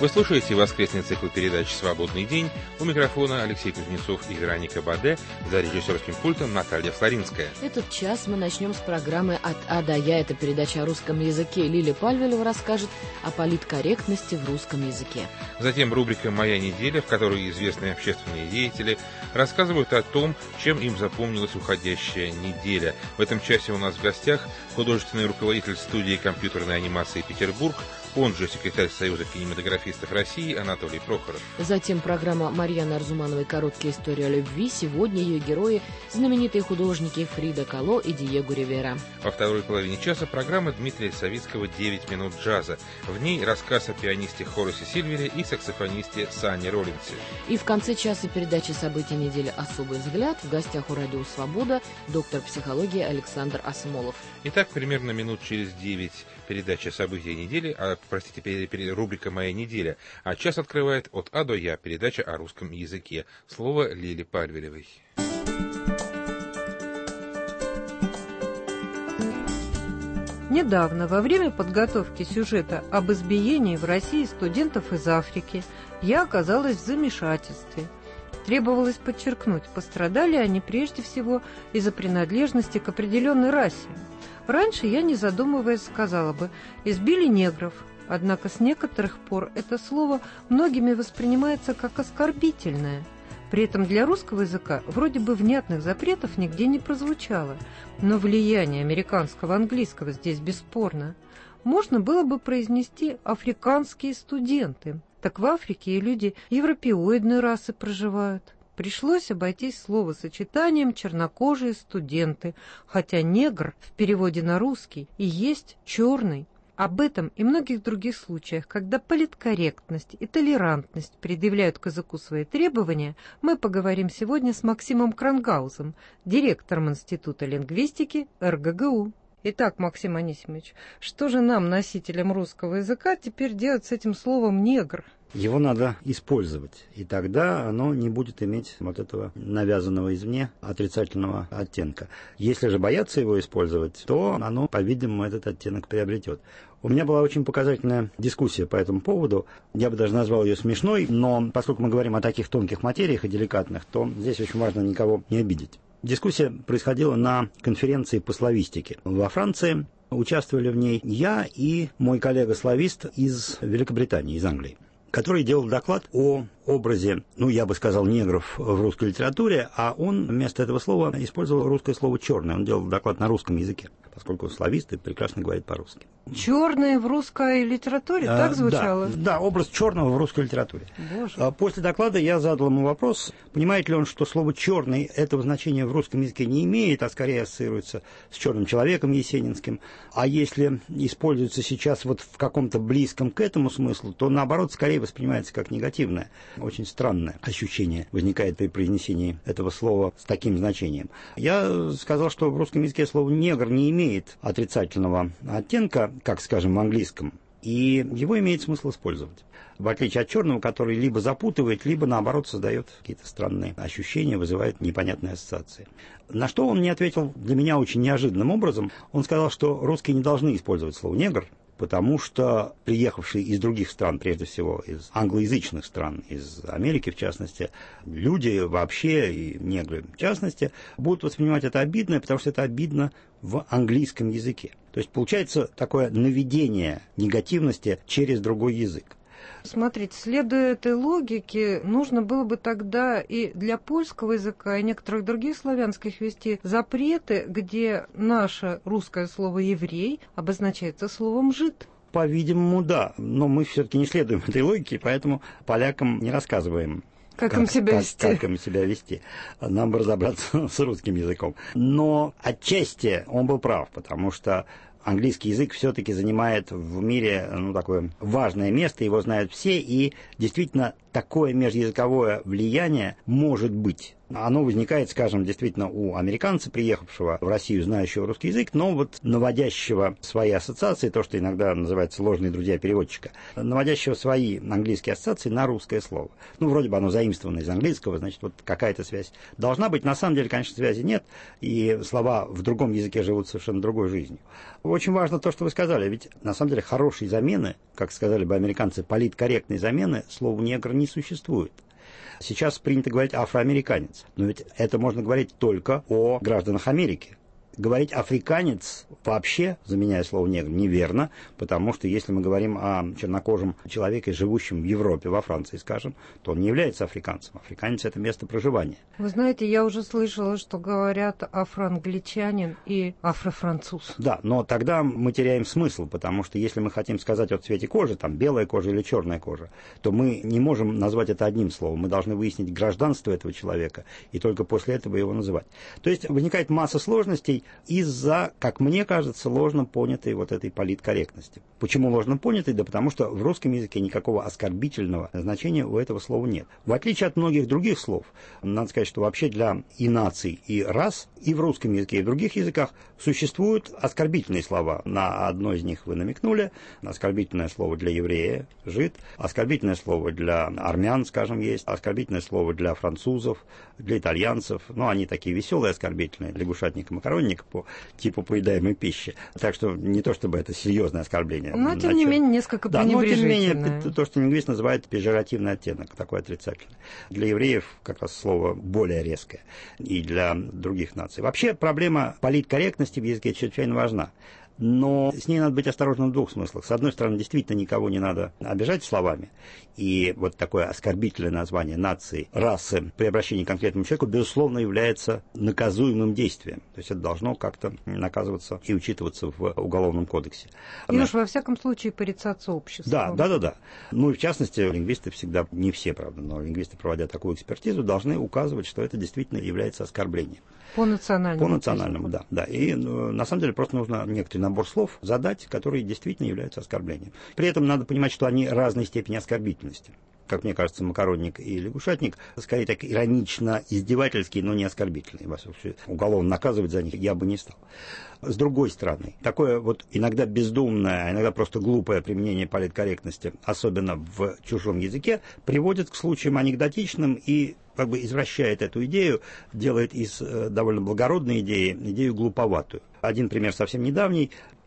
Вы слушаете воскресный цикл передач «Свободный день». У микрофона Алексей Кузнецов и Вероника Баде, за режиссерским пультом Наталья Флоринская. Этот час мы начнем с программы «От А до Я». Это передача о русском языке. Лиля Пальвелева расскажет о политкорректности в русском языке. Затем рубрика «Моя неделя», в которой известные общественные деятели рассказывают о том, чем им запомнилась уходящая неделя. В этом часе у нас в гостях художественный руководитель студии компьютерной анимации «Петербург», он же секретарь Союза кинематографистов России Анатолий Прохоров. Затем программа Марьяны Арзумановой «Короткая история любви». Сегодня ее герои – знаменитые художники Фрида Кало и Диего Ривера. Во второй половине часа программа Дмитрия Савицкого «9 минут джаза». В ней рассказ о пианисте Хоррасе Сильвере и саксофонисте Санни Роллинсе. И в конце часа передачи «События недели. Особый взгляд». В гостях у Радио Свобода доктор психологии Александр Асмолов. Итак, примерно минут через 9 передача «События недели», рубрика «Моя неделя». А час открывает «От А до Я» передача о русском языке. Слово Лиле Пальвелевой. Недавно, во время подготовки сюжета об избиении в России студентов из Африки, я оказалась в замешательстве. Требовалось подчеркнуть, пострадали они прежде всего из-за принадлежности к определенной расе. Раньше я, не задумываясь, сказала бы «избили негров», однако с некоторых пор это слово многими воспринимается как оскорбительное. При этом для русского языка вроде бы внятных запретов нигде не прозвучало, но влияние американского английского здесь бесспорно. Можно было бы произнести «африканские студенты». Так в Африке и люди европеоидной расы проживают. Пришлось обойтись словосочетанием «чернокожие студенты», хотя негр в переводе на русский и есть черный. Об этом и многих других случаях, когда политкорректность и толерантность предъявляют к языку свои требования, мы поговорим сегодня с Максимом Крангаузом, директором Института лингвистики РГГУ. Итак, Максим Анисимович, что же нам, носителям русского языка, теперь делать с этим словом «негр»? Его надо использовать, и тогда оно не будет иметь вот этого навязанного извне отрицательного оттенка. Если же бояться его использовать, то оно, по-видимому, этот оттенок приобретет. У меня была очень показательная дискуссия по этому поводу. Я бы даже назвал ее смешной, но поскольку мы говорим о таких тонких материях и деликатных, то здесь очень важно никого не обидеть. Дискуссия происходила на конференции по славистике во Франции. Участвовали в ней я и мой коллега-славист из Великобритании, из Англии, который делал доклад о образе, я бы сказал, негров в русской литературе, а он вместо этого слова использовал русское слово «черный». Он делал доклад на русском языке, поскольку он славист и прекрасно говорит по-русски. Черный в русской литературе? Так звучало? Да, образ черного в русской литературе. Боже. После доклада я задал ему вопрос, понимает ли он, что слово «черный» этого значения в русском языке не имеет, а скорее ассоциируется с черным человеком есенинским. А если используется сейчас вот в каком-то близком к этому смыслу, то наоборот скорее воспринимается как негативное. Очень странное ощущение возникает при произнесении этого слова с таким значением. Я сказал, что в русском языке слово «негр» не имеет отрицательного оттенка, как, скажем, в английском, и его имеет смысл использовать. В отличие от черного, который либо запутывает, либо, наоборот, создает какие-то странные ощущения, вызывает непонятные ассоциации. На что он мне ответил для меня очень неожиданным образом. Он сказал, что русские не должны использовать слово «негр», потому что приехавшие из других стран, прежде всего из англоязычных стран, из Америки в частности, люди вообще, и негры в частности, будут воспринимать это обидно, потому что это обидно в английском языке. То есть получается такое наведение негативности через другой язык. Смотрите, следуя этой логике, нужно было бы тогда и для польского языка, и некоторых других славянских ввести запреты, где наше русское слово «еврей» обозначается словом «жид». По-видимому, да, но мы все-таки не следуем этой логике, поэтому полякам не рассказываем, как им себя вести. Нам бы разобраться с русским языком. Но отчасти он был прав, потому что английский язык все-таки занимает в мире такое важное место, его знают все, и действительно такое межязыковое влияние может быть Оно возникает, скажем, действительно у американца, приехавшего в Россию, знающего русский язык, но вот наводящего свои ассоциации, то, что иногда называется ложные друзья переводчика, наводящего свои английские ассоциации на русское слово. Ну, вроде бы оно заимствовано из английского, значит, вот какая-то связь должна быть. На самом деле, конечно, связи нет, и слова в другом языке живут совершенно другой жизнью. Очень важно то, что вы сказали, ведь на самом деле хорошей замены, как сказали бы американцы, политкорректной замены слову «негр» не существует. Сейчас принято говорить «афроамериканец», но ведь это можно говорить только о гражданах Америки. Говорить «африканец» вообще, заменяя слово «негр», неверно, потому что если мы говорим о чернокожем человеке, живущем в Европе, во Франции, скажем, то он не является африканцем. Африканец – это место проживания. Вы знаете, я уже слышала, что говорят афроангличанин и афрофранцуз. Да, но тогда мы теряем смысл, потому что если мы хотим сказать о цвете кожи, там белая кожа или черная кожа, то мы не можем назвать это одним словом. Мы должны выяснить гражданство этого человека и только после этого его называть. То есть возникает масса сложностей из-за, как мне кажется, ложно понятой вот этой политкорректности. Почему ложно понятой? Да потому что в русском языке никакого оскорбительного значения у этого слова нет. В отличие от многих других слов, надо сказать, что вообще для и наций, и рас, и в русском языке, и в других языках существуют оскорбительные слова. На одно из них вы намекнули. Оскорбительное слово для еврея – жид, оскорбительное слово для армян, скажем, есть, оскорбительное слово для французов, для итальянцев. Ну, они такие веселые оскорбительные, лягушатник и макаронник по типу поедаемой пищи. Так что не то, чтобы это серьезное оскорбление. Но, тем не менее, несколько пренебрежительное. Да, но, тем не менее, то, что лингвист называет пежоративный оттенок, такой отрицательный. Для евреев как раз слово более резкое. И для других наций. Вообще, проблема политкорректности в языке чрезвычайно важна. Но с ней надо быть осторожным в двух смыслах. С одной стороны, действительно никого не надо обижать словами. И вот такое оскорбительное название нации, расы при обращении к конкретному человеку, безусловно, является наказуемым действием. То есть это должно как-то наказываться и учитываться в Уголовном кодексе. И уж во всяком случае порицаться обществом. Да. Ну и в частности, лингвисты всегда, не все, правда, но лингвисты, проводя такую экспертизу, должны указывать, что это действительно является оскорблением. По национальному. По национальному, да. И на самом деле просто нужно некоторый набор слов задать, которые действительно являются оскорблением. При этом надо понимать, что они разной степени оскорбительности. Как мне кажется, макаронник и лягушатник, скорее так иронично издевательские, но не оскорбительные. Уголовно наказывать за них я бы не стал. С другой стороны, такое вот иногда бездумное, иногда просто глупое применение политкорректности, особенно в чужом языке, приводит к случаям анекдотичным и как бы извращает эту идею, делает из довольно благородной идеи идею глуповатую. Один пример совсем недавний.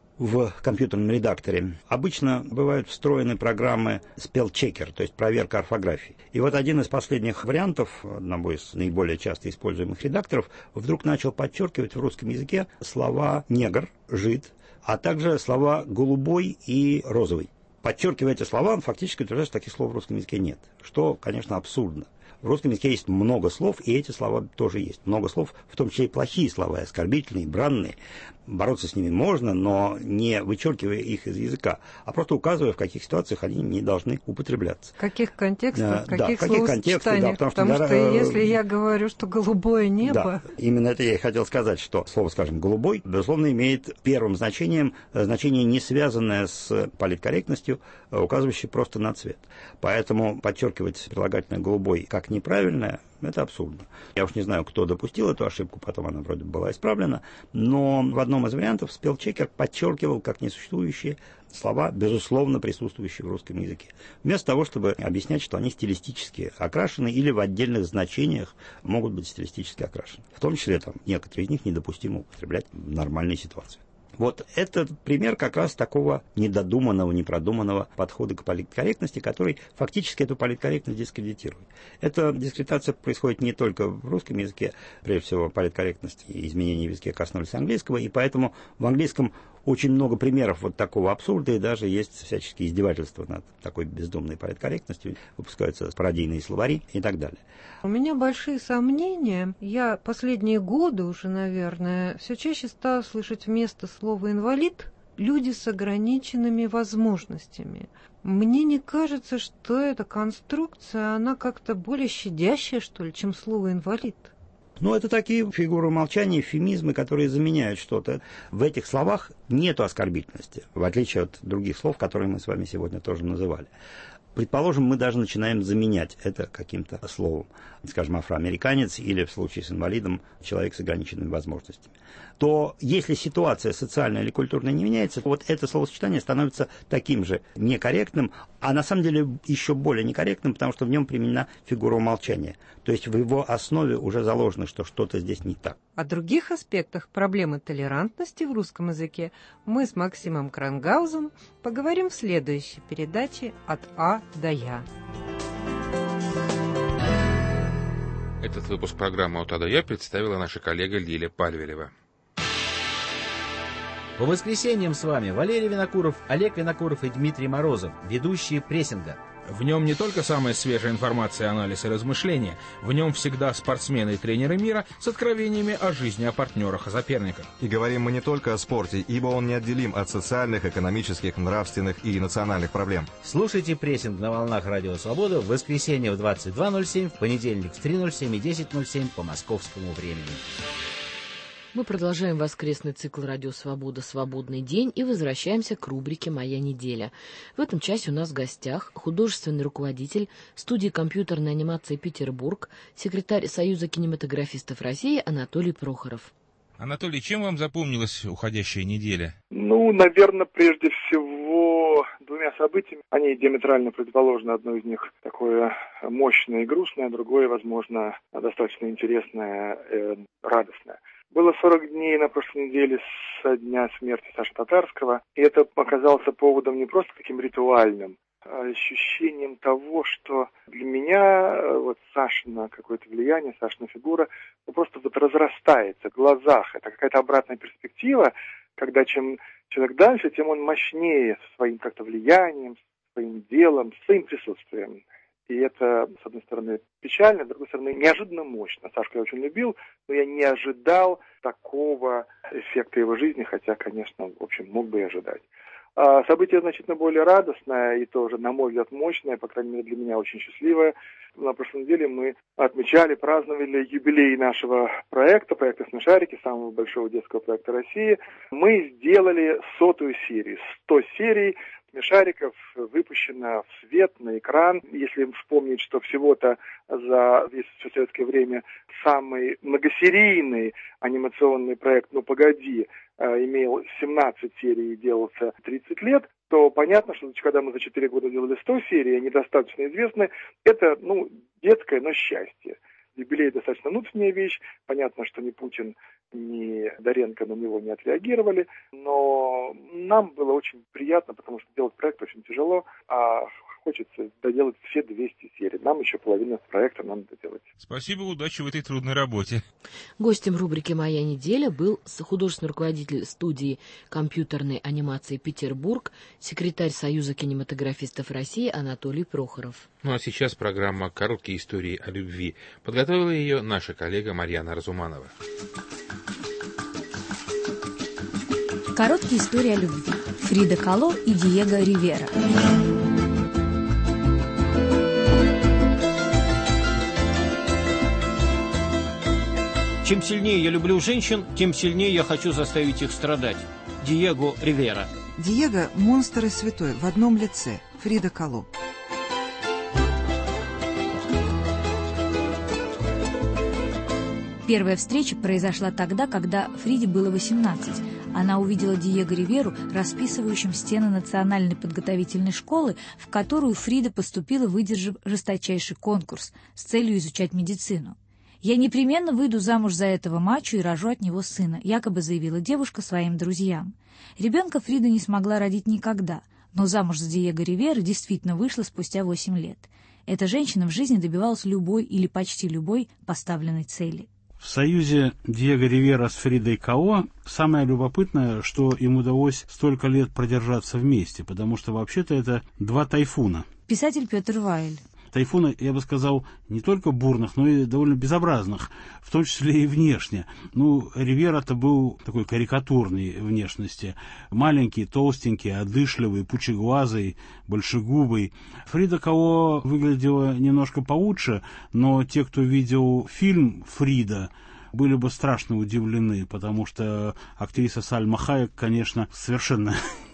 В компьютерном редакторе обычно бывают встроены программы spell-checker, то есть проверка орфографии. И вот один из последних вариантов, одного из наиболее часто используемых редакторов, вдруг начал подчеркивать в русском языке слова «негр», «жид», а также слова «голубой» и «розовый». Подчеркивая эти слова, он фактически утверждает, что таких слов в русском языке нет, что, конечно, абсурдно. В русском языке есть много слов, и эти слова тоже есть. Много слов, в том числе и плохие слова, оскорбительные, бранные. Бороться с ними можно, но не вычеркивая их из языка, а просто указывая, в каких ситуациях они не должны употребляться. В каких контекстах, каких словосочетаниях. Да, потому что если я говорю, что голубое небо... Да, именно это я и хотел сказать, что слово, скажем, «голубой», безусловно, имеет первым значением значение, не связанное с политкорректностью, указывающее просто на цвет. Поэтому подчеркивать прилагательное «голубой» как неправильное, это абсурдно. Я уж не знаю, кто допустил эту ошибку, потом она вроде была исправлена, но в одном из вариантов spell-checker подчеркивал как несуществующие слова, безусловно присутствующие в русском языке. Вместо того, чтобы объяснять, что они стилистически окрашены или в отдельных значениях могут быть стилистически окрашены. В том числе там, некоторые из них недопустимо употреблять в нормальной ситуации. Вот этот пример как раз такого недодуманного, непродуманного подхода к политкорректности, который фактически эту политкорректность дискредитирует. Эта дискредитация происходит не только в русском языке, прежде всего политкорректность и изменения в языке коснулись английского, и поэтому в английском очень много примеров вот такого абсурда, и даже есть всяческие издевательства над такой бездумной политкорректностью, выпускаются пародийные словари и так далее. У меня большие сомнения. Я последние годы уже, наверное, все чаще стала слышать вместо слова «инвалид» люди с ограниченными возможностями. Мне не кажется, что эта конструкция, она как-то более щадящая, что ли, чем слово «инвалид». Ну, это такие фигуры молчания, эвфемизмы, которые заменяют что-то. В этих словах нету оскорбительности, в отличие от других слов, которые мы с вами сегодня тоже называли. Предположим, мы даже начинаем заменять это каким-то словом, скажем, афроамериканец или, в случае с инвалидом, человек с ограниченными возможностями. То если ситуация социальная или культурная не меняется, то вот это словосочетание становится таким же некорректным, а на самом деле еще более некорректным, потому что в нем применена фигура умолчания. То есть в его основе уже заложено, что что-то здесь не так. О других аспектах проблемы толерантности в русском языке мы с Максимом Крангаузом поговорим в следующей передаче «От А до Я». Этот выпуск программы «От А до Я» представила наша коллега Лиля Пальвелева. По воскресеньям с вами Валерий Винокуров, Олег Винокуров и Дмитрий Морозов, ведущие прессинга. В нем не только самая свежая информация, анализ и размышления, в нем всегда спортсмены и тренеры мира с откровениями о жизни, о партнерах, о соперниках. И говорим мы не только о спорте, ибо он неотделим от социальных, экономических, нравственных и национальных проблем. Слушайте прессинг на волнах Радио Свобода в воскресенье в 22:07, в понедельник в 3:07 и 10:07 по московскому времени. Мы продолжаем воскресный цикл «Радио Свобода. Свободный день» и возвращаемся к рубрике «Моя неделя». В этом часе у нас в гостях художественный руководитель студии компьютерной анимации «Петербург», секретарь Союза кинематографистов России Анатолий Прохоров. Анатолий, чем вам запомнилась уходящая неделя? Наверное, прежде всего двумя событиями. Они диаметрально противоположны. Одно из них такое мощное и грустное, другое, возможно, достаточно интересное и радостное. Было 40 дней на прошлой неделе со дня смерти Саши Татарского, и это оказалось поводом не просто таким ритуальным, а ощущением того, что для меня Сашина какое-то влияние, Сашина фигура просто разрастается в глазах. Это какая-то обратная перспектива, когда чем человек дальше, тем он мощнее своим как-то влиянием, своим делом, своим присутствием. И это, с одной стороны, печально, с другой стороны, неожиданно мощно. Сашку я очень любил, но я не ожидал такого эффекта его жизни, хотя, конечно, в общем, мог бы и ожидать. Событие значительно более радостное и тоже, на мой взгляд, мощное, по крайней мере, для меня очень счастливое. На прошлой неделе мы отмечали, праздновали юбилей нашего проекта «Смешарики», самого большого детского проекта России. Мы сделали 100-ю серию, 100 серий «Смешариков» выпущено в свет, на экран. Если вспомнить, что всего-то за весь все советское время самый многосерийный анимационный проект «Ну, погоди!» имел 17 серий и делался 30 лет, то понятно, что когда мы за 4 года делали 100 серий, они достаточно известны, это, детское, но счастье. Юбилей достаточно внутренняя вещь. Понятно, что ни Путин, ни Доренко на него не отреагировали, но нам было очень приятно, потому что делать проект очень тяжело, а хочется доделать все 200 серий. Нам еще половина проекта надо доделать. Спасибо, удачи в этой трудной работе. Гостем рубрики «Моя неделя» был художественный руководитель студии компьютерной анимации «Петербург», секретарь Союза кинематографистов России Анатолий Прохоров. А сейчас программа «Короткие истории о любви». Подготовила ее наша коллега Марьяна Разуманова. Короткие истории о любви. Фрида Кало и Диего Ривера. Чем сильнее я люблю женщин, тем сильнее я хочу заставить их страдать. Диего Ривера. Диего – монстр и святой в одном лице. Фрида Кало. Первая встреча произошла тогда, когда Фриде было 18. Она увидела Диего Риверу, расписывающим стены национальной подготовительной школы, в которую Фрида поступила, выдержав жесточайший конкурс с целью изучать медицину. «Я непременно выйду замуж за этого мачо и рожу от него сына», якобы заявила девушка своим друзьям. Ребенка Фрида не смогла родить никогда, но замуж за Диего Ривера действительно вышла спустя 8 лет. Эта женщина в жизни добивалась любой или почти любой поставленной цели. В союзе Диего Ривера с Фридой Кало самое любопытное, что им удалось столько лет продержаться вместе, потому что вообще-то это два тайфуна. Писатель Петр Вайль. Тайфуны, я бы сказал, не только бурных, но и довольно безобразных, в том числе и внешне. Ривера-то был такой карикатурной внешности. Маленький, толстенький, одышливый, пучеглазый, большегубый. Фрида Кало выглядела немножко получше, но те, кто видел фильм «Фрида», были бы страшно удивлены, потому что актриса Сальма Хайек, конечно, совершенно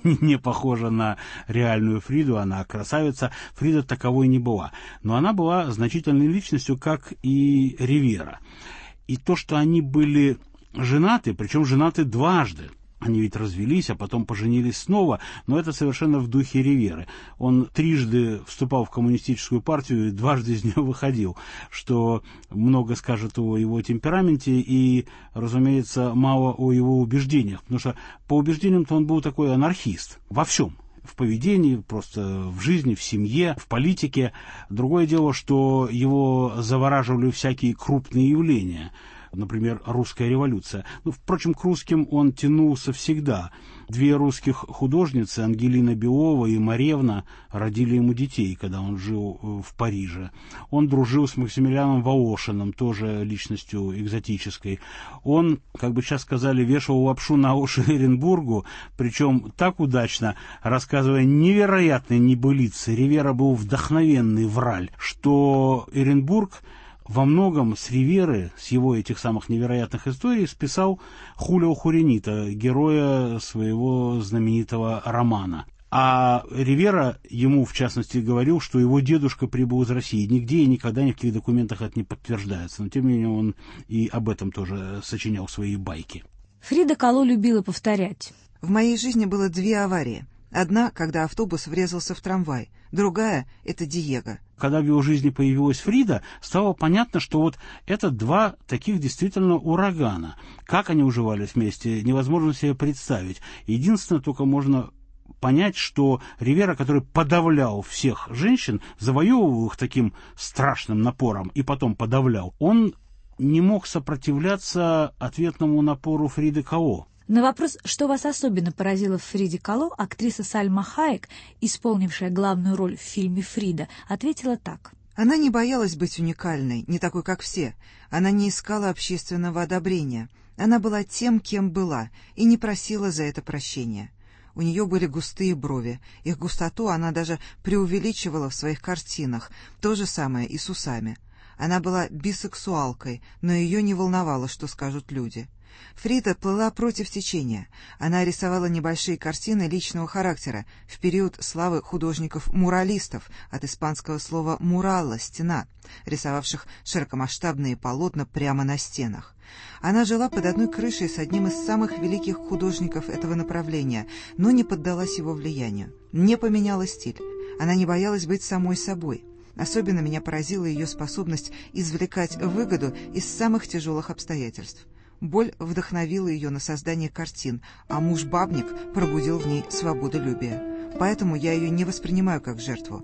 не похожа на реальную Фриду, она красавица. Фрида таковой не была. Но она была значительной личностью, как и Ривера. И то, что они были женаты, причем женаты дважды. Они ведь развелись, а потом поженились снова, но это совершенно в духе Риверы. Он трижды вступал в коммунистическую партию и дважды из нее выходил, что много скажет о его темпераменте и, разумеется, мало о его убеждениях, потому что по убеждениям-то он был такой анархист во всем. В поведении, просто в жизни, в семье, в политике. Другое дело, что его завораживали всякие крупные явления. Например, русская революция. Впрочем, к русским он тянулся всегда. Две русских художницы, Ангелина Белова и Маревна, родили ему детей, когда он жил в Париже. Он дружил с Максимилианом Волошиным, тоже личностью экзотической. Он, как бы сейчас сказали, вешал лапшу на уши Эренбургу, причем так удачно, рассказывая невероятные небылицы. Ривера был вдохновенный враль, что Эренбург во многом с Риверы, с его этих самых невероятных историй, списал Хулио Хуренита, героя своего знаменитого романа. А Ривера ему, в частности, говорил, что его дедушка прибыл из России. Нигде и никогда ни в каких документах это не подтверждается. Но, тем не менее, он и об этом тоже сочинял свои байки. Фрида Кало любила повторять. В моей жизни было две аварии. Одна, когда автобус врезался в трамвай. Другая — это Диего. Когда в его жизни появилась Фрида, стало понятно, что вот это два таких действительно урагана. Как они уживались вместе, невозможно себе представить. Единственное, только можно понять, что Ривера, который подавлял всех женщин, завоевывал их таким страшным напором и потом подавлял, он не мог сопротивляться ответному напору Фриды Кало. На вопрос, что вас особенно поразило в Фриде Кало, актриса Сальма Хайек, исполнившая главную роль в фильме «Фрида», ответила так. Она не боялась быть уникальной, не такой, как все. Она не искала общественного одобрения. Она была тем, кем была, и не просила за это прощения. У нее были густые брови. Их густоту она даже преувеличивала в своих картинах. То же самое и с усами. Она была бисексуалкой, но ее не волновало, что скажут люди. Фрида плыла против течения. Она рисовала небольшие картины личного характера в период славы художников-муралистов, от испанского слова «муралла» — «стена», рисовавших широкомасштабные полотна прямо на стенах. Она жила под одной крышей с одним из самых великих художников этого направления, но не поддалась его влиянию, не поменяла стиль. Она не боялась быть самой собой. Особенно меня поразила ее способность извлекать выгоду из самых тяжелых обстоятельств. Боль вдохновила ее на создание картин, а муж-бабник пробудил в ней свободолюбие. Поэтому я ее не воспринимаю как жертву.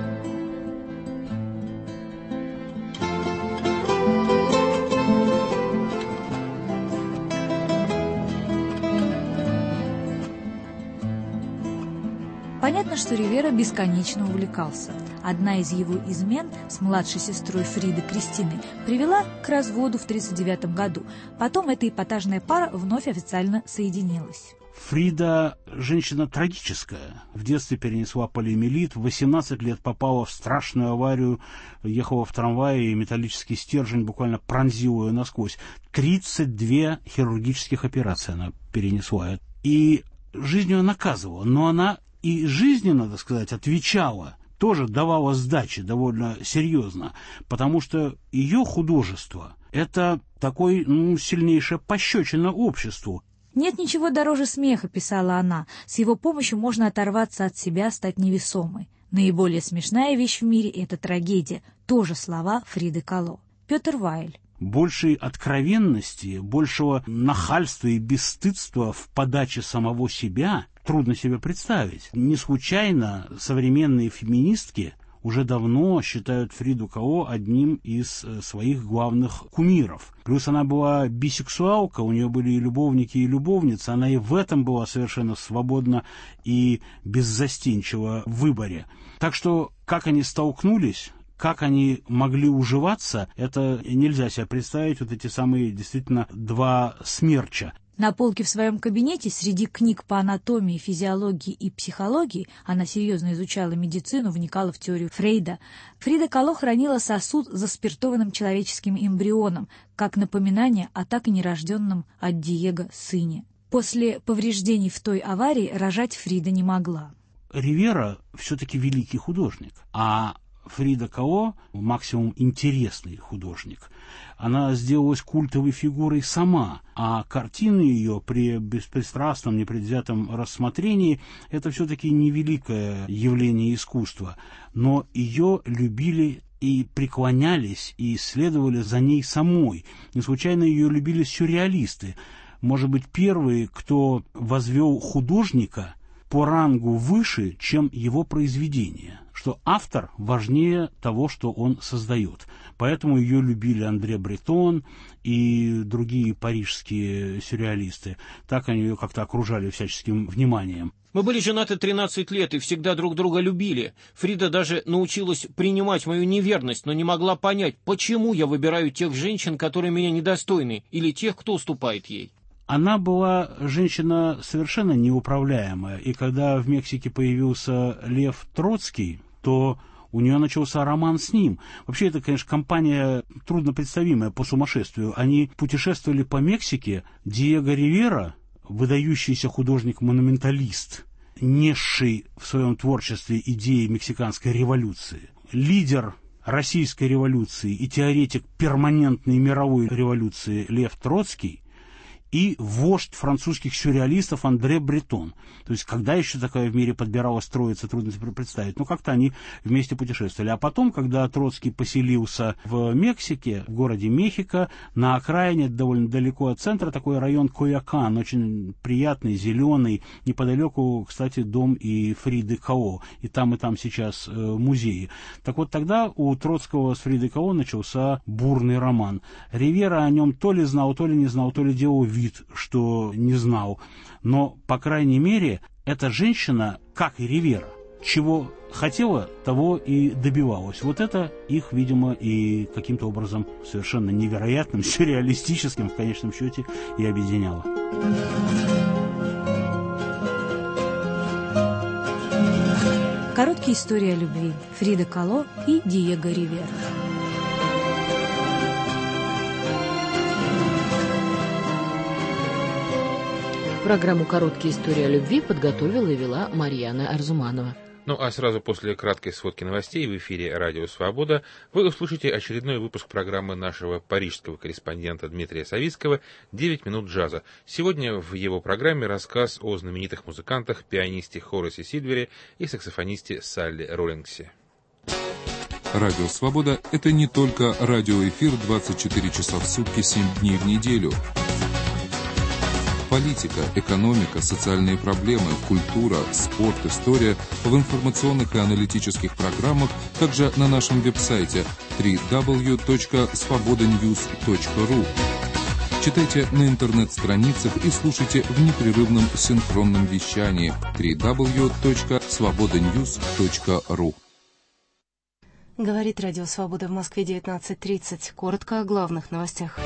Понятно, что Ривера бесконечно увлекался. Одна из его измен с младшей сестрой Фриды Кристиной привела к разводу в 1939 году. Потом эта эпатажная пара вновь официально соединилась. Фрида – женщина трагическая. В детстве перенесла полиомиелит, в 18 лет попала в страшную аварию, ехала в трамвае, и металлический стержень буквально пронзил ее насквозь. 32 хирургических операций она перенесла. И жизнь ее наказывала, но она и жизни, надо сказать, отвечала, тоже давала сдачи довольно серьезно, потому что ее художество – это такой, сильнейшая пощечина обществу. «Нет ничего дороже смеха», — писала она. «С его помощью можно оторваться от себя, стать невесомой. Наиболее смешная вещь в мире — это трагедия». Тоже слова Фриды Кало. Петр Вайль. Большей откровенности, большего нахальства и бесстыдства в подаче самого себя трудно себе представить. Не случайно современные феминистки уже давно считают Фриду Кало одним из своих главных кумиров. Плюс она была бисексуалка, у нее были и любовники, и любовницы. Она и в этом была совершенно свободна и беззастенчива в выборе. Так что, как они столкнулись, как они могли уживаться, это нельзя себе представить, вот эти самые действительно два смерча. На полке в своем кабинете среди книг по анатомии, физиологии и психологии, она серьезно изучала медицину, вникала в теорию Фрейда, Фрида Кало хранила сосуд с заспиртованным человеческим эмбрионом, как напоминание о так и нерожденном от Диего сыне. После повреждений в той аварии рожать Фрида не могла. Ривера все-таки великий художник, а Фрида Као максимум интересный художник. Она сделалась культовой фигурой сама, а картины ее при беспристрастном, непредвзятом рассмотрении – это все-таки невеликое явление искусства, но ее любили и преклонялись, и следовали за ней самой. Не случайно ее любили сюрреалисты. Может быть, первые, кто возвел художника по рангу выше, чем его произведение, что автор важнее того, что он создает. Поэтому ее любили Андре Бретон и другие парижские сюрреалисты. Так они ее как-то окружали всяческим вниманием. Мы были женаты 13 лет и всегда друг друга любили. Фрида даже научилась принимать мою неверность, но не могла понять, почему я выбираю тех женщин, которые меня недостойны, или тех, кто уступает ей. Она была женщина совершенно неуправляемая, и когда в Мексике появился Лев Троцкий, то у нее начался роман с ним. Вообще, это, конечно, компания труднопредставимая по сумасшествию. Они путешествовали по Мексике. Диего Ривера, выдающийся художник-монументалист, несший в своем творчестве идеи мексиканской революции, лидер российской революции и теоретик перманентной мировой революции Лев Троцкий, и вождь французских сюрреалистов Андре Бретон. То есть, когда еще такая в мире подбиралась троица, трудно себе представить. Но как-то они вместе путешествовали. А потом, когда Троцкий поселился в Мексике, в городе Мехико, на окраине, довольно далеко от центра, такой район Коякан, очень приятный, зеленый. Неподалеку, кстати, дом и Фриды Као. И там сейчас музеи. Так вот, тогда у Троцкого с Фридой Као начался бурный роман. Ривера о нем то ли знал, то ли не знал, то ли делал вид, что не знал. Но, по крайней мере, эта женщина, как и Ривера, чего хотела, того и добивалась. Вот это их, видимо, и каким-то образом совершенно невероятным, сюрреалистическим, в конечном счете, и объединяло. Короткие истории о любви. Фрида Кало и Диего Ривера. Программу «Короткие истории о любви» подготовила и вела Марьяна Арзуманова. Ну а сразу после краткой сводки новостей в эфире «Радио Свобода» вы услышите очередной выпуск программы нашего парижского корреспондента Дмитрия Савицкого «9 минут джаза». Сегодня в его программе рассказ о знаменитых музыкантах, пианисте Хоррасе Сильвере и саксофонисте Салли Роллингсе. «Радио Свобода» — это не только радиоэфир 24 часа в сутки, 7 дней в неделю. Политика, экономика, социальные проблемы, культура, спорт, история в информационных и аналитических программах, также на нашем веб-сайте www.svobodanews.ru. Читайте на интернет-страницах и слушайте в непрерывном синхронном вещании www.svobodanews.ru. Говорит Радио Свобода в Москве 19:30. Коротко о главных новостях.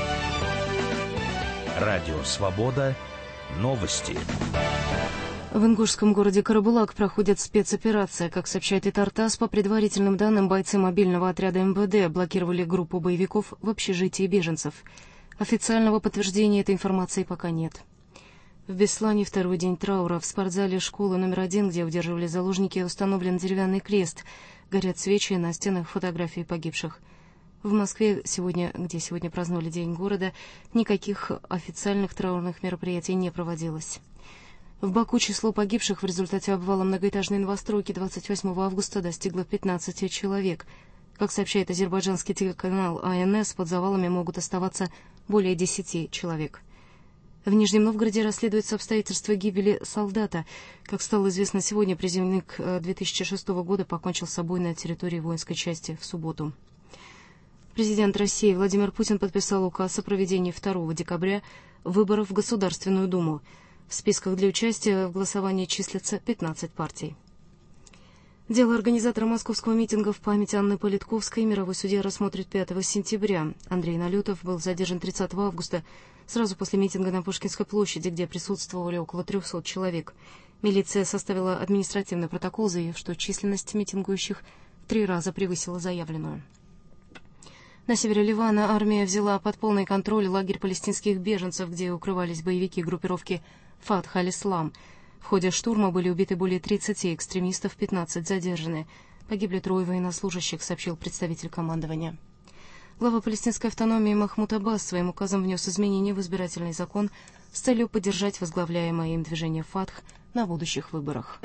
Радио Свобода. Новости. В ингушском городе Карабулак проходит спецоперация. Как сообщает ИТАР-ТАСС, по предварительным данным, бойцы мобильного отряда МВД блокировали группу боевиков в общежитии беженцев. Официального подтверждения этой информации пока нет. В Беслане второй день траура. В спортзале школы номер 1, где удерживали заложники, установлен деревянный крест. Горят свечи, на стенах фотографии погибших. В Москве, где сегодня праздновали День города, никаких официальных траурных мероприятий не проводилось. В Баку число погибших в результате обвала многоэтажной новостройки 28 августа достигло 15 человек. Как сообщает азербайджанский телеканал АНС, под завалами могут оставаться более 10 человек. В Нижнем Новгороде расследуются обстоятельства гибели солдата. Как стало известно сегодня, призывник 2006 года покончил с собой на территории воинской части в субботу. Президент России Владимир Путин подписал указ о проведении 2 декабря выборов в Государственную Думу. В списках для участия в голосовании числятся 15 партий. Дело организатора московского митинга в память Анны Политковской мировой судья рассмотрит 5 сентября. Андрей Налетов был задержан 30 августа, сразу после митинга на Пушкинской площади, где присутствовали около 300 человек. Милиция составила административный протокол, заявив, что численность митингующих в 3 раза превысила заявленную. На севере Ливана армия взяла под полный контроль лагерь палестинских беженцев, где укрывались боевики группировки «Фатх аль-Ислам». В ходе штурма были убиты более 30 экстремистов, 15 задержаны. Погибли 3 военнослужащих, сообщил представитель командования. Глава палестинской автономии Махмуд Аббас своим указом внес изменения в избирательный закон с целью поддержать возглавляемое им движение «Фатх» на будущих выборах.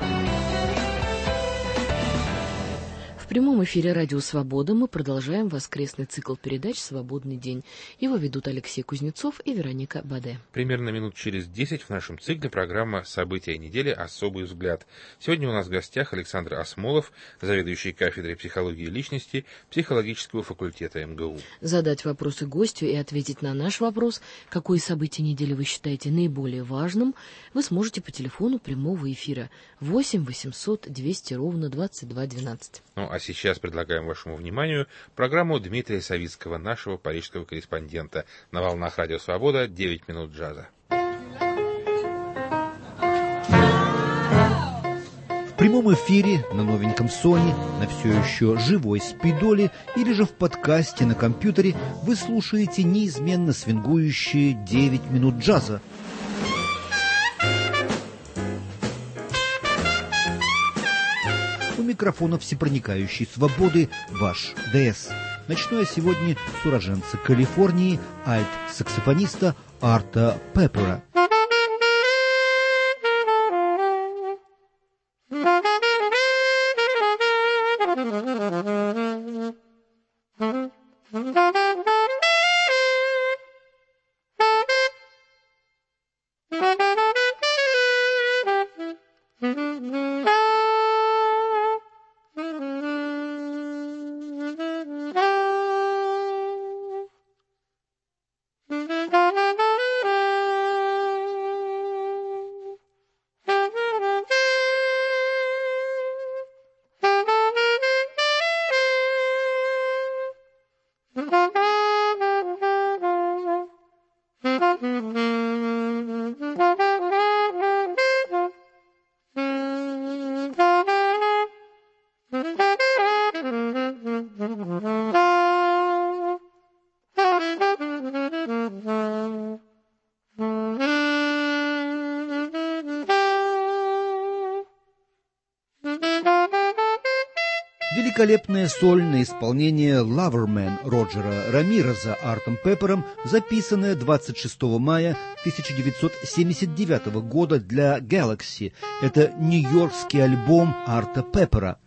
В прямом эфире «Радио Свобода» мы продолжаем воскресный цикл передач «Свободный день». Его ведут Алексей Кузнецов и Вероника Баде. Примерно минут через 10 в нашем цикле программа «События недели. Особый взгляд». Сегодня у нас в гостях Александр Осмолов, заведующий кафедрой психологии личности психологического факультета МГУ. Задать вопросы гостю и ответить на наш вопрос, какое событие недели вы считаете наиболее важным, вы сможете по телефону прямого эфира 8 800 200 ровно 22 12. Ну а сейчас предлагаем вашему вниманию программу Дмитрия Савицкого, нашего парижского корреспондента. На волнах Радио Свобода 9 минут джаза. В прямом эфире на новеньком Sony, на все еще живой спидоле или же в подкасте на компьютере вы слушаете неизменно свингующие 9 минут джаза. У микрофона всепроникающей свободы ваш ДС. Начну я сегодня с уроженца Калифорнии, альт-саксофониста Арта Пеппера. Великолепное сольное исполнение «Loverman» Роджера Рамиреза Артом Пеппером, записанное 26 мая 1979 года для Galaxy. Это нью-йоркский альбом Арта Пеппера.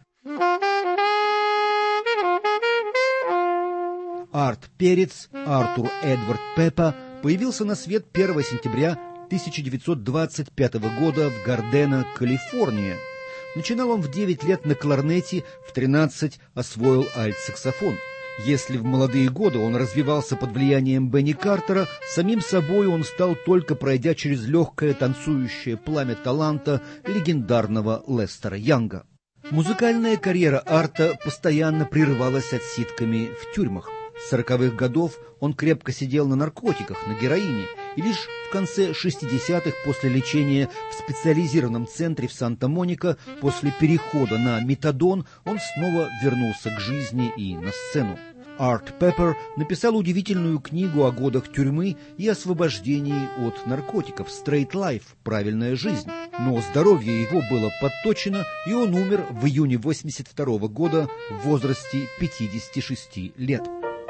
Арт Перец Артур Эдвард Пеппа появился на свет 1 сентября 1925 года в Гардена, Калифорния. Начинал он в 9 лет на кларнете, в 13 освоил альт-саксофон. Если в молодые годы он развивался под влиянием Бенни Картера, самим собой он стал только пройдя через легкое танцующее пламя таланта легендарного Лестера Янга. Музыкальная карьера Арта постоянно прерывалась отсидками в тюрьмах. С 40-х годов он крепко сидел на наркотиках, на героине, и лишь в конце 60-х после лечения в специализированном центре в Санта-Моника, после перехода на метадон, он снова вернулся к жизни и на сцену. Арт Пеппер написал удивительную книгу о годах тюрьмы и освобождении от наркотиков «Straight Life» – «Правильная жизнь». Но здоровье его было подточено, и он умер в июне 1982 года в возрасте 56 лет.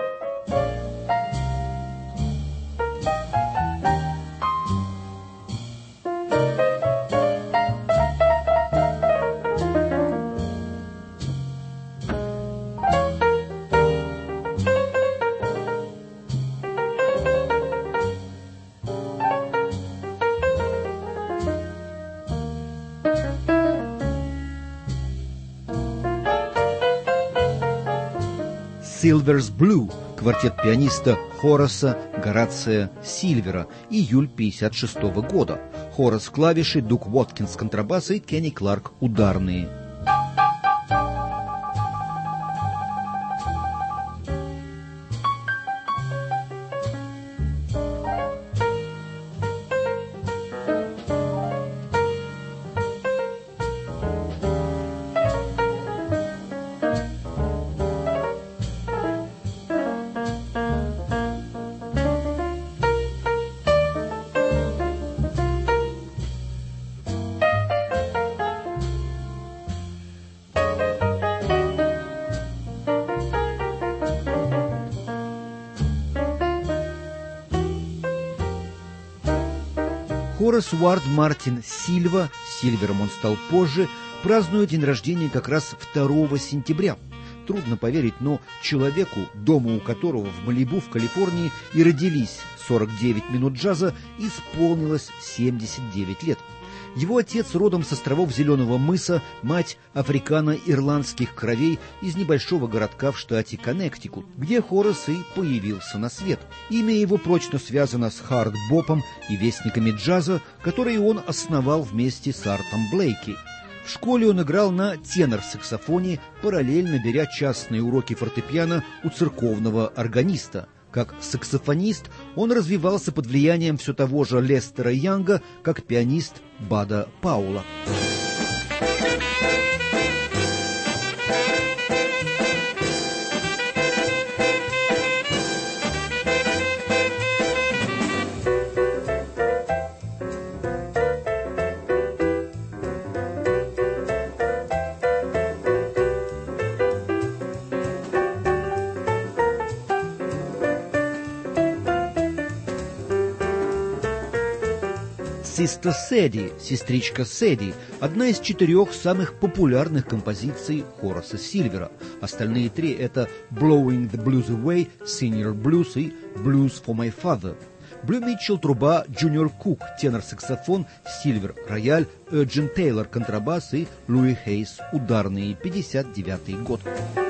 «Silver's Blue» — квартет пианиста Хораса Горация Сильвера, июль 1956 года. Хорас — клавиши, Дук Уоткинс — контрабасы и Кенни Кларк — ударные. Хорас Уард Мартин Сильва, Сильвером он стал позже, празднует день рождения как раз 2 сентября. Трудно поверить, но человеку, дома у которого в Малибу, в Калифорнии, и родились 49 минут джаза, исполнилось 79 лет. Его отец родом с островов Зеленого мыса, мать африкано-ирландских кровей из небольшого городка в штате Коннектикут, где Хорас и появился на свет. Имя его прочно связано с хард-бопом и вестниками джаза, которые он основал вместе с Артом Блейки. В школе он играл на тенор-саксофоне, параллельно беря частные уроки фортепиано у церковного органиста. Как саксофонист он развивался под влиянием все того же Лестера Янга, как пианист Бада Паула. «Sister Sadie», «Сестричка Сэдди» — одна из 4 самых популярных композиций Хораса Сильвера. Остальные 3 — это «Blowing the Blues Away», «Senior Blues» и «Blues for My Father». Блю Митчелл — труба, Джуниор Кук — тенор-саксофон, Сильвер — рояль, Эджин Тейлор — контрабас и Луи Хейс — ударные, 59-й год.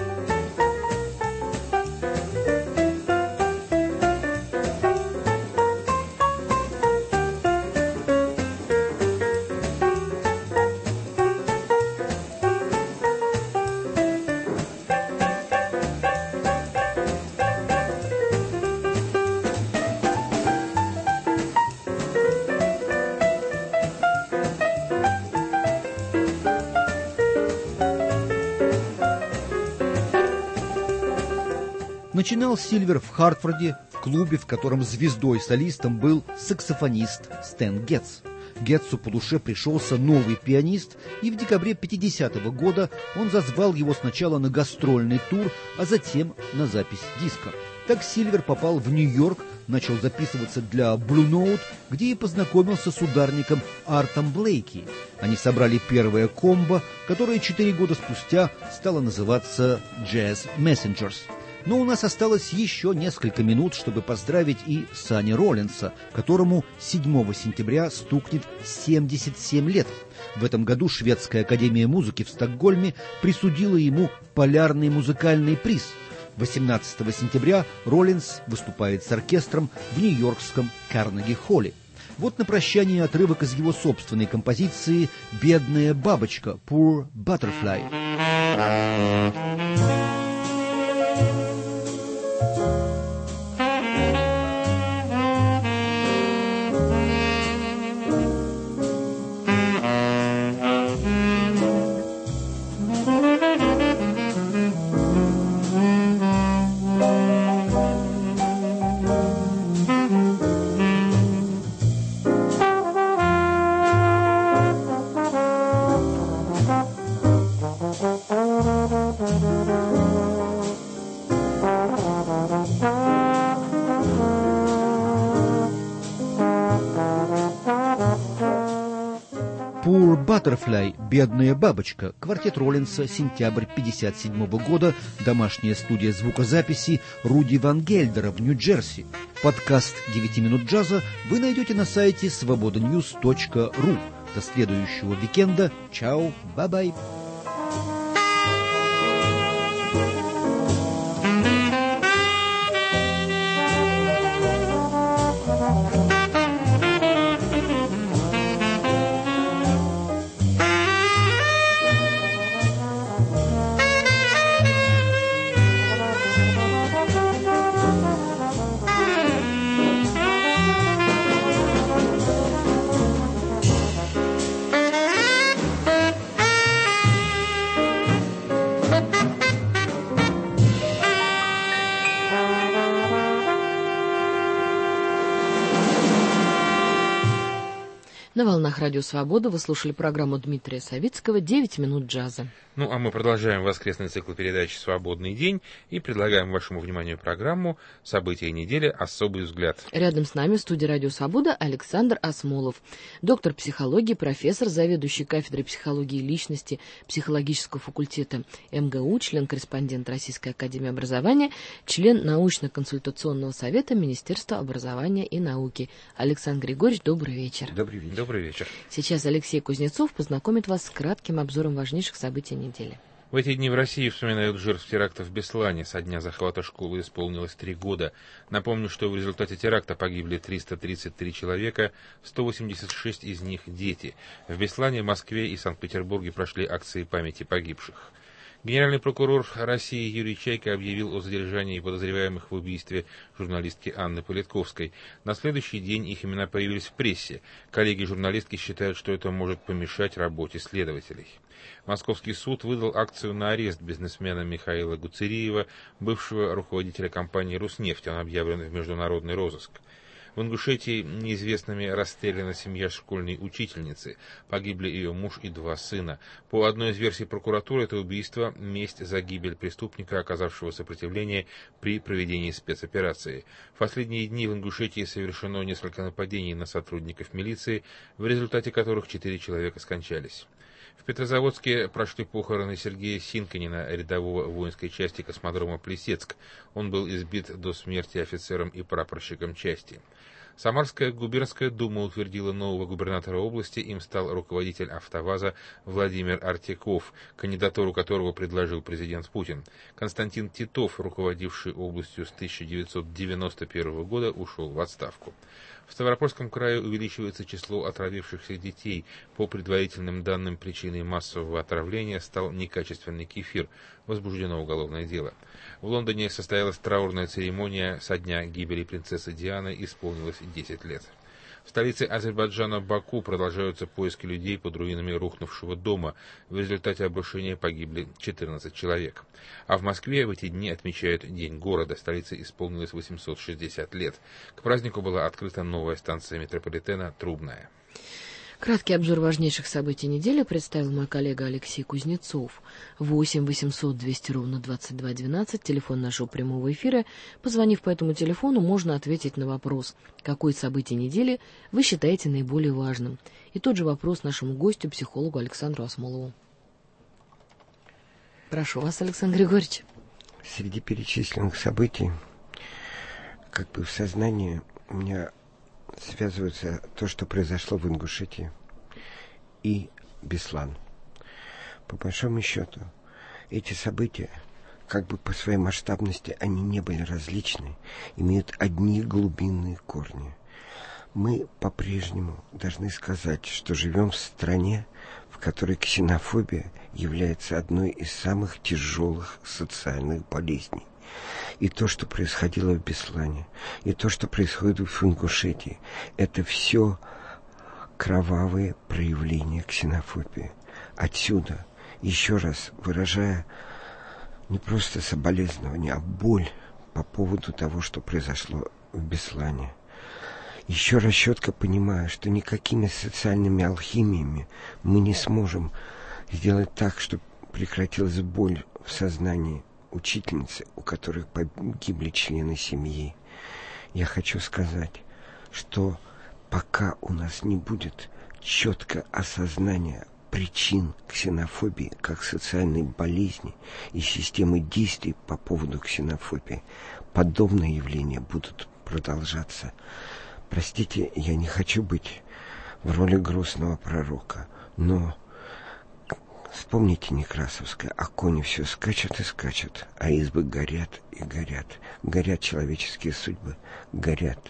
Начинал Сильвер в Хартфорде, в клубе, в котором звездой-солистом был саксофонист Стэн Гетц. Гетцу по душе пришелся новый пианист, и в декабре 50-го года он зазвал его сначала на гастрольный тур, а затем на запись диска. Так Сильвер попал в Нью-Йорк, начал записываться для Blue Note, где и познакомился с ударником Артом Блейки. Они собрали первое комбо, которое 4 года спустя стало называться «Jazz Messengers». Но у нас осталось еще несколько минут, чтобы поздравить и Санни Роллинса, которому 7 сентября стукнет 77 лет. В этом году Шведская академия музыки в Стокгольме присудила ему полярный музыкальный приз. 18 сентября Роллинс выступает с оркестром в нью-йоркском Карнеги-холле. Вот на прощание отрывок из его собственной композиции «Бедная бабочка» «Poor Butterfly». «Poor Butterfly», «Бедная бабочка», квартет Роллинса, сентябрь 1957 года, домашняя студия звукозаписи Руди Ван Гельдера в Нью-Джерси. Подкаст «9 минут джаза» вы найдете на сайте svobodanews.ru. До следующего уикенда. Чао, бай-бай. На волнах Радио Свобода вы слушали программу Дмитрия Савицкого «9 минут джаза». Ну, а мы продолжаем воскресный цикл передач «Свободный день» и предлагаем вашему вниманию программу «События недели. Особый взгляд». Рядом с нами в студии «Радио Свобода» Александр Осмолов, доктор психологии, профессор, заведующий кафедрой психологии личности психологического факультета МГУ, член-корреспондент Российской академии образования, член научно-консультационного совета Министерства образования и науки. Александр Григорьевич, добрый вечер. Добрый вечер. Добрый вечер. Сейчас Алексей Кузнецов познакомит вас с кратким обзором важнейших событий недели. В эти дни в России вспоминают жертв теракта в Беслане. Со дня захвата школы исполнилось 3 года. Напомню, что в результате теракта погибли 333 человека, 186 из них дети. В Беслане, Москве и Санкт-Петербурге прошли акции памяти погибших. Генеральный прокурор России Юрий Чайка объявил о задержании подозреваемых в убийстве журналистки Анны Политковской. На следующий день их имена появились в прессе. Коллеги журналистки считают, что это может помешать работе следователей. Московский суд выдал акцию на арест бизнесмена Михаила Гуцериева, бывшего руководителя компании «Руснефть». Он объявлен в международный розыск. В Ингушетии неизвестными расстреляна семья школьной учительницы. Погибли ее муж и 2 сына. По одной из версий прокуратуры, это убийство – месть за гибель преступника, оказавшего сопротивление при проведении спецоперации. В последние дни в Ингушетии совершено несколько нападений на сотрудников милиции, в результате которых 4 человека скончались. В Петрозаводске прошли похороны Сергея Синканина, рядового воинской части космодрома Плесецк. Он был избит до смерти офицером и прапорщиком части. Самарская губернская дума утвердила нового губернатора области, им стал руководитель АвтоВАЗа Владимир Артяков, кандидатуру которого предложил президент Путин. Константин Титов, руководивший областью с 1991 года, ушел в отставку. В Ставропольском крае увеличивается число отравившихся детей. По предварительным данным, причиной массового отравления стал некачественный кефир. Возбуждено уголовное дело. В Лондоне состоялась траурная церемония. Со дня гибели принцессы Дианы исполнилось 10 лет. В столице Азербайджана Баку продолжаются поиски людей под руинами рухнувшего дома. В результате обрушения погибли 14 человек. А в Москве в эти дни отмечают День города. Столице исполнилось 860 лет. К празднику была открыта новая станция метрополитена «Трубная». Краткий обзор важнейших событий недели представил мой коллега Алексей Кузнецов. 8 800 200 ровно 22 12, телефон нашего прямого эфира. Позвонив по этому телефону, можно ответить на вопрос, какое событие недели вы считаете наиболее важным. И тот же вопрос нашему гостю, психологу Александру Осмолову. Прошу вас, Александр Григорьевич. Среди перечисленных событий, как бы в сознании у меня связывается то, что произошло в Ингушетии и Беслан. По большому счету, эти события, как бы по своей масштабности они не были различны, имеют одни глубинные корни. Мы по-прежнему должны сказать, что живем в стране, в которой ксенофобия является одной из самых тяжелых социальных болезней. И то, что происходило в Беслане, и то, что происходит в Ингушетии, это все кровавые проявления ксенофобии. Отсюда, еще раз выражая не просто соболезнование, а боль по поводу того, что произошло в Беслане. Еще раз четко понимаю, что никакими социальными алхимиями мы не сможем сделать так, чтобы прекратилась боль в сознании учительницы, у которых погибли члены семьи. Я хочу сказать, что пока у нас не будет четкого осознания причин ксенофобии как социальной болезни и системы действий по поводу ксенофобии, подобные явления будут продолжаться. Простите, я не хочу быть в роли грустного пророка, но вспомните Некрасовское: «А кони все скачут и скачут, а избы горят и горят. Горят человеческие судьбы, горят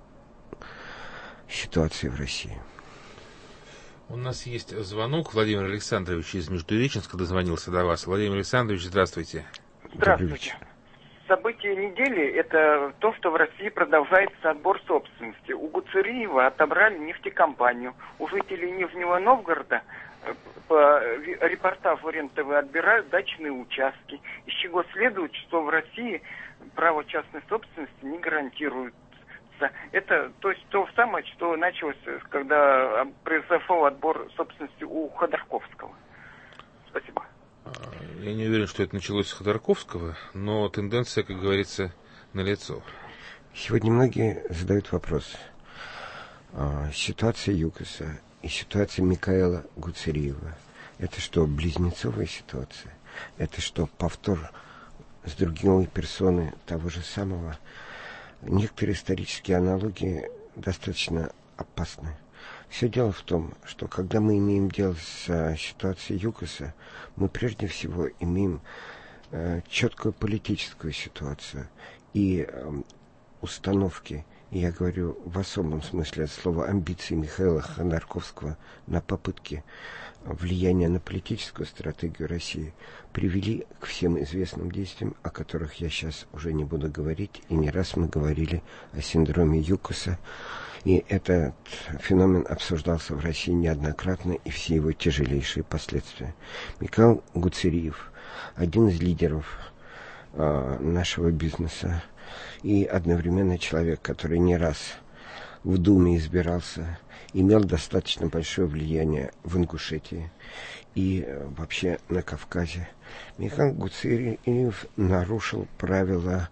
ситуации в России». У нас есть звонок. Владимир Александрович из Междуреченска дозвонился до вас. Владимир Александрович, здравствуйте. Здравствуйте. Событие недели – это то, что в России продолжается отбор собственности. У Гуцериева отобрали нефтекомпанию. У жителей Нижнего Новгорода по репортажу РЕН-ТВ отбирают дачные участки, из чего следует, что в России право частной собственности не гарантируется. Это то есть то самое, что началось, когда произошел отбор собственности у Ходорковского. Спасибо. Я не уверен, что это началось с Ходорковского, но тенденция, как говорится, налицо. Сегодня многие задают вопрос. Ситуация ЮКОСа и ситуация Михаила Гуцериева – это что, близнецовая ситуация? Это что, повтор с другой персоны того же самого? Некоторые исторические аналогии достаточно опасны. Все дело в том, что когда мы имеем дело с ситуацией ЮКОСа, мы прежде всего имеем четкую политическую ситуацию и установки, и я говорю в особом смысле от слова амбиции Михаила Ходорковского на попытки влияния на политическую стратегию России привели к всем известным действиям, о которых я сейчас уже не буду говорить, и не раз мы говорили о синдроме ЮКОСа. И этот феномен обсуждался в России неоднократно, и все его тяжелейшие последствия. Михаил Гуцериев, один из лидеров нашего бизнеса, и одновременно человек, который не раз в Думе избирался, имел достаточно большое влияние в Ингушетии и вообще на Кавказе. Михаил Гуцериев нарушил правила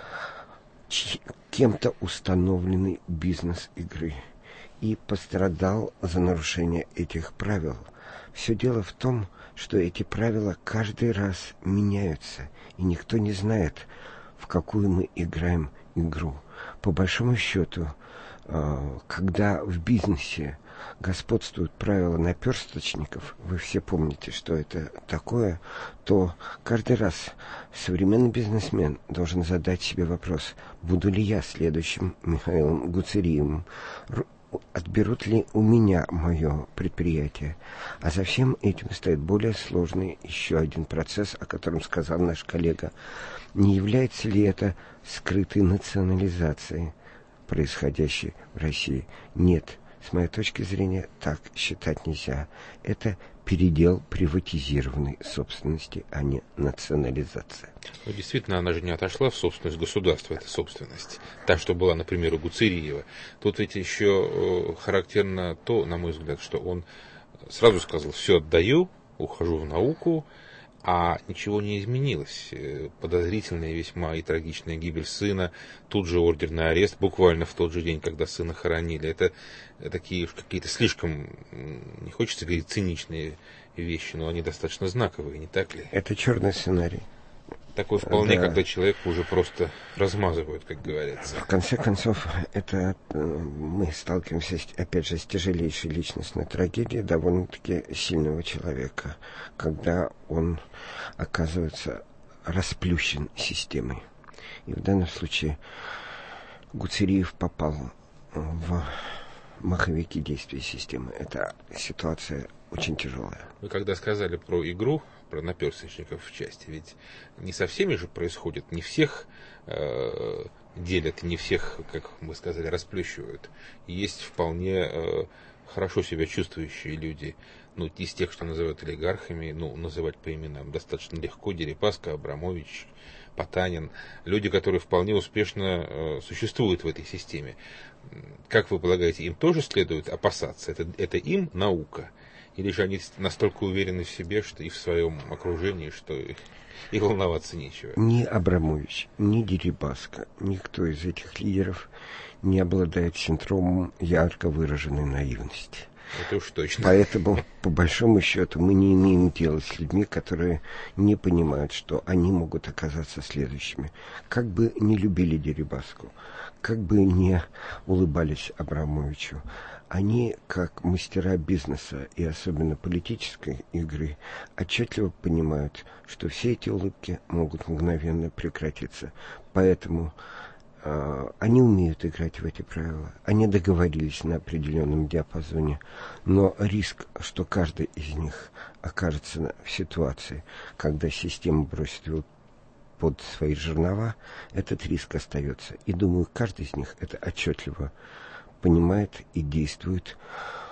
кем-то установленный бизнес игры и пострадал за нарушение этих правил. Все дело в том, что эти правила каждый раз меняются, и никто не знает, в какую мы играем игру. По большому счету, когда в бизнесе господствуют правила наперсточников, вы все помните, что это такое, то каждый раз современный бизнесмен должен задать себе вопрос: буду ли я следующим Михаилом Гуцериевым, отберут ли у меня мое предприятие. А за всем этим стоит более сложный еще один процесс, о котором сказал наш коллега. Не является ли это скрытой национализацией, происходящей в России? Нет. С моей точки зрения, так считать нельзя. Это передел приватизированной собственности, а не национализация. Ну, действительно, она же не отошла в собственность государства, эта собственность. Та, что была, например, у Гуцериева. Тут ведь еще характерно то, на мой взгляд, что он сразу сказал: все отдаю, ухожу в науку, а ничего не изменилось. Подозрительная весьма и трагичная гибель сына, тут же ордер на арест, буквально в тот же день, когда сына хоронили. Это такие какие-то слишком, не хочется говорить, циничные вещи, но они достаточно знаковые, не так ли? Это черный сценарий. Такой вполне, да. Когда человека уже просто размазывают, как говорится. В конце концов, это мы сталкиваемся, опять же, с тяжелейшей личностной трагедией довольно-таки сильного человека, когда он оказывается расплющен системой. И в данном случае Гуцериев попал в маховики действия системы. Это ситуация очень тяжелая. Вы когда сказали про игру, про наперсточников в части, ведь не со всеми же происходит, не всех делят, не всех, как мы сказали, расплющивают. Есть вполне хорошо себя чувствующие люди, из тех, что называют олигархами, называть по именам достаточно легко: Дерипаска, Абрамович, Потанин, люди, которые вполне успешно существуют в этой системе. Как вы полагаете, им тоже следует опасаться? Это им наука? Или же они настолько уверены в себе, что и в своем окружении, что и волноваться нечего? Ни Абрамович, ни Дерипаска, никто из этих лидеров не обладает синдромом ярко выраженной наивности. Это уж точно. Поэтому, по большому счету, мы не имеем дела с людьми, которые не понимают, что они могут оказаться следующими. Как бы не любили Дерипаску, как бы не улыбались Абрамовичу, они, как мастера бизнеса и особенно политической игры, отчетливо понимают, что все эти улыбки могут мгновенно прекратиться. Поэтому они умеют играть в эти правила. Они договорились на определенном диапазоне. Но риск, что каждый из них окажется в ситуации, когда система бросит его под свои жернова, этот риск остается. И думаю, каждый из них это отчетливо понимает и действует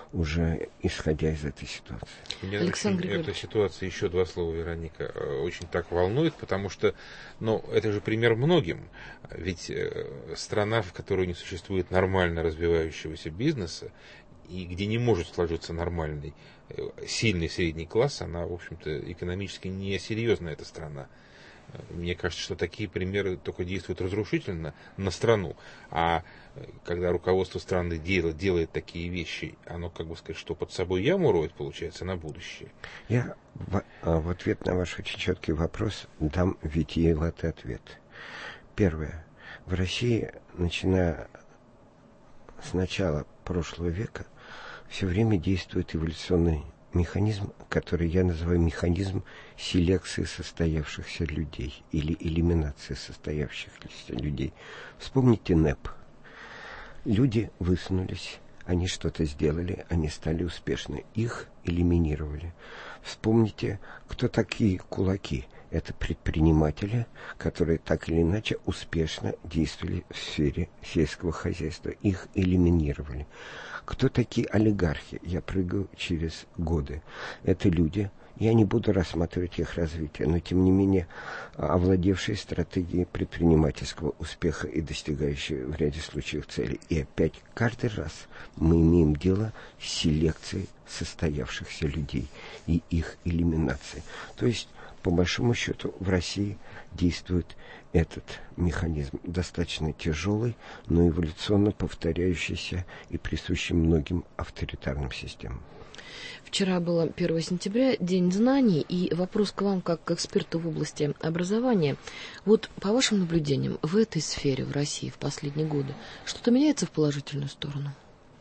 уже исходя из этой ситуации. Меня эта ситуация, еще два слова, Вероника, очень так волнует, потому что, это же пример многим. Ведь страна, в которой не существует нормально развивающегося бизнеса, и где не может сложиться нормальный, сильный средний класс, она, в общем-то, экономически несерьезная эта страна. Мне кажется, что такие примеры только действуют разрушительно на страну. А когда руководство страны делает такие вещи, оно, что под собой яму роет, получается, на будущее. Я в ответ на ваш очень четкий вопрос дам витиеватый ответ. Первое. В России, начиная с начала прошлого века, все время действует эволюционный механизм, который я называю механизм селекции состоявшихся людей или элиминации состоявшихся людей. Вспомните НЭП. Люди высунулись, они что-то сделали, они стали успешны. Их элиминировали. Вспомните, кто такие кулаки. Это предприниматели, которые так или иначе успешно действовали в сфере сельского хозяйства. Их элиминировали. Кто такие олигархи? Я прыгаю через годы. Это люди, я не буду рассматривать их развитие, но тем не менее овладевшие стратегией предпринимательского успеха и достигающие в ряде случаев цели. И опять каждый раз мы имеем дело с селекцией состоявшихся людей и их элиминацией. То есть, по большому счету, в России действует этот механизм, достаточно тяжелый, но эволюционно повторяющийся и присущий многим авторитарным системам. Вчера было 1 сентября, День знаний, и вопрос к вам, как к эксперту в области образования. Вот по вашим наблюдениям, в этой сфере в России в последние годы что-то меняется в положительную сторону?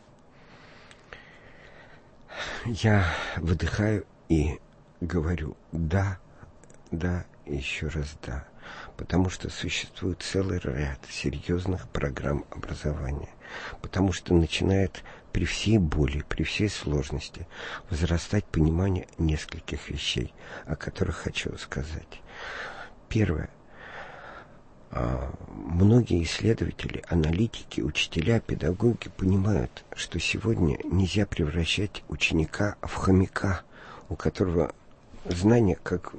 Я выдыхаю и говорю «да», «да» и еще раз «да». Потому что существует целый ряд серьезных программ образования. Потому что начинает при всей боли, при всей сложности возрастать понимание нескольких вещей, о которых хочу сказать. Первое. Многие исследователи, аналитики, учителя, педагоги понимают, что сегодня нельзя превращать ученика в хомяка, у которого знания как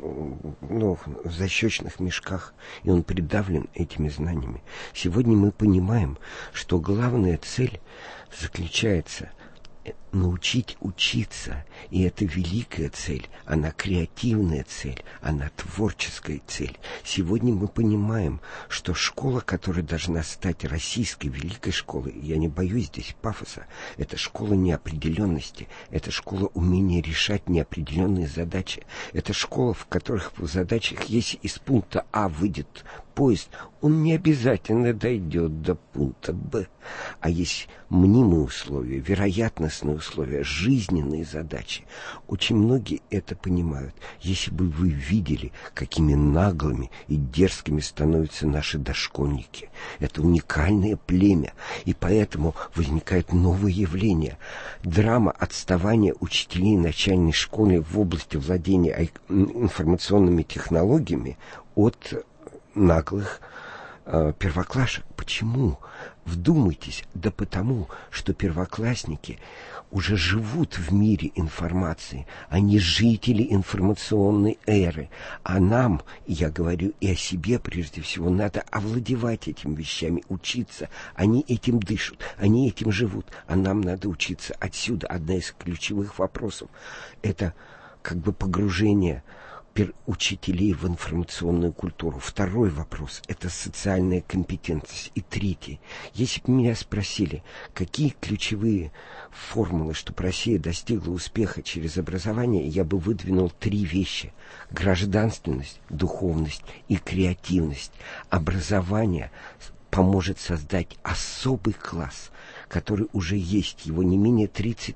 в защечных мешках, и он придавлен этими знаниями. Сегодня мы понимаем, что главная цель заключается научить учиться, и это великая цель, она креативная цель, она творческая цель. Сегодня мы понимаем, что школа, которая должна стать российской великой школой, я не боюсь здесь пафоса, это школа неопределенности, это школа умения решать неопределенные задачи, это школа, в которых в задачах, если из пункта А выйдет поезд, он не обязательно дойдет до пункта Б. А есть мнимые условия, вероятностные условия, жизненные задачи. Очень многие это понимают. Если бы вы видели, какими наглыми и дерзкими становятся наши дошкольники. Это уникальное племя, и поэтому возникают новые явления. Драма отставания учителей начальной школы в области владения информационными технологиями от наглых первоклашек. Почему? Вдумайтесь, да потому, что первоклассники уже живут в мире информации, они жители информационной эры, а нам, я говорю и о себе прежде всего, надо овладевать этими вещами, учиться, они этим дышат, они этим живут, а нам надо учиться отсюда. Одна из ключевых вопросов — это погружение учителей в информационную культуру. Второй вопрос — это социальная компетентность. И третий. Если бы меня спросили, какие ключевые формулы, чтобы Россия достигла успеха через образование, я бы выдвинул 3 вещи. Гражданственность, духовность и креативность. Образование поможет создать особый класс, который уже есть, его не менее 30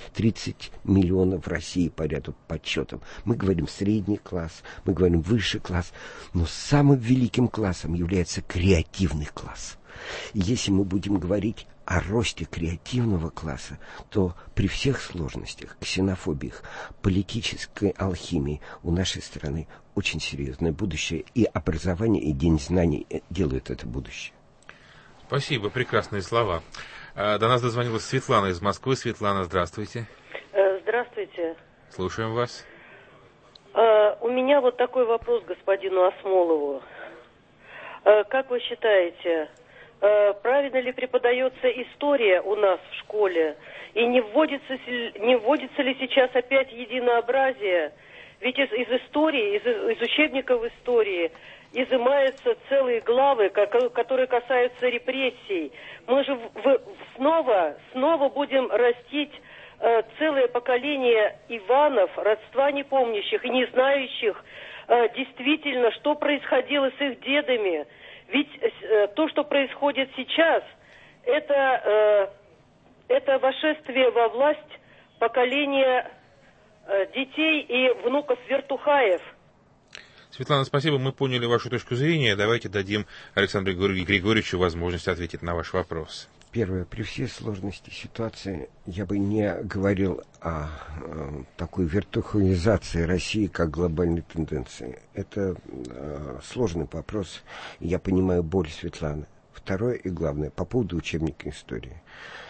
миллионов в России по ряду подсчетов. Мы говорим средний класс, мы говорим высший класс, но самым великим классом является креативный класс. И если мы будем говорить о росте креативного класса, то при всех сложностях, ксенофобиях, политической алхимии у нашей страны очень серьезное будущее, и образование, и День знаний делают это будущее. Спасибо, прекрасные слова. До нас дозвонилась Светлана из Москвы. Светлана, здравствуйте. Здравствуйте. Слушаем вас. У меня вот такой вопрос господину Асмолову. Как вы считаете, правильно ли преподается история у нас в школе? И не вводится ли сейчас опять единообразие? Ведь из истории, из учебников истории изымаются целые главы, которые касаются репрессий. Мы же снова будем растить целое поколение Иванов, родства непомнящих и не знающих действительно, что происходило с их дедами. Ведь то, что происходит сейчас, это вошествие во власть поколения детей и внуков вертухаев. Светлана, спасибо, мы поняли вашу точку зрения. Давайте дадим Александру Григорьевичу возможность ответить на ваш вопрос. Первое, при всей сложности ситуации я бы не говорил о такой виртуализации России как глобальной тенденции. Это сложный вопрос, и я понимаю боль Светланы. Второе и главное, по поводу учебника истории.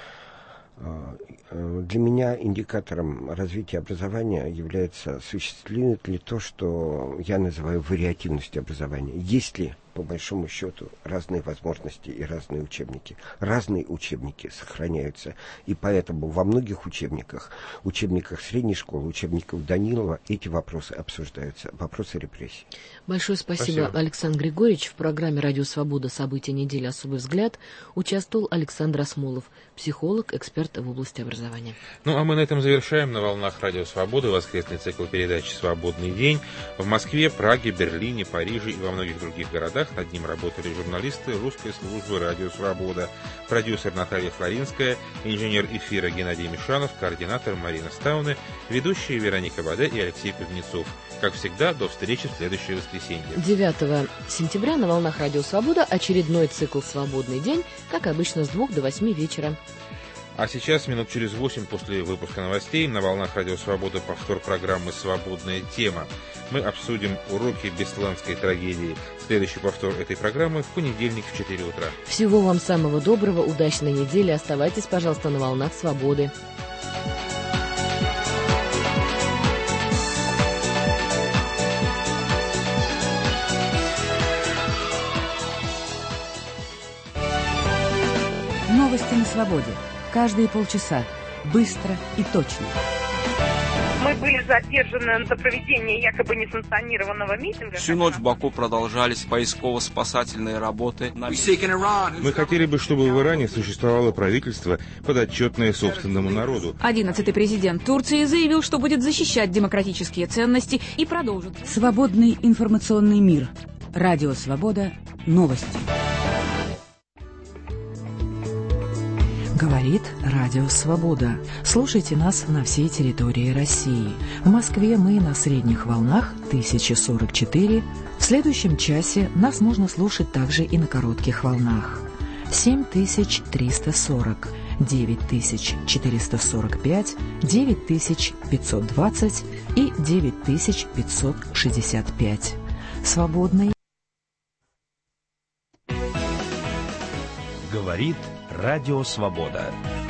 Для меня индикатором развития образования является, осуществляет ли то, что я называю вариативностью образования. Есть ли, по большому счету, разные возможности и разные учебники. Разные учебники сохраняются, и поэтому во многих учебниках средней школы, учебников Данилова, эти вопросы обсуждаются, вопросы репрессий. Большое спасибо, Александр Григорьевич. В программе «Радио Свобода. События недели. Особый взгляд» участвовал Александр Асмолов, психолог, эксперт в области образования. Ну, а мы на этом завершаем на волнах «Радио Свобода» воскресный цикл передач «Свободный день». В Москве, Праге, Берлине, Париже и во многих других городах над ним работали журналисты русской службы «Радио Свобода», продюсер Наталья Флоринская, инженер эфира Геннадий Мишанов, координатор Марина Стауне, ведущие Вероника Баде и Алексей Кузнецов. Как всегда, до встречи в следующее воскресенье. 9 сентября на волнах «Радио Свобода» очередной цикл «Свободный день», как обычно, с 2 до 8 вечера. А сейчас, минут через 8 после выпуска новостей, на волнах «Радио Свобода» повтор программы «Свободная тема». Мы обсудим уроки бесланской трагедии. Следующий повтор этой программы в понедельник в 4 утра. Всего вам самого доброго, удачной недели. Оставайтесь, пожалуйста, на волнах «Свободы». Новости на свободе. Каждые полчаса. Быстро и точно. Мы были задержаны за проведение якобы несанкционированного митинга. Всю ночь в Баку продолжались поисково-спасательные работы. Мы хотели бы, чтобы в Иране существовало правительство, подотчетное собственному народу. 11-й президент Турции заявил, что будет защищать демократические ценности и продолжит. Свободный информационный мир. Радио Свобода. Новости. Говорит Радио Свобода. Слушайте нас на всей территории России. В Москве мы на средних волнах 1044. В следующем часе нас можно слушать также и на коротких волнах. 7340, 9445, 9520 и 9565. Свободный. Говорит Радио Свобода.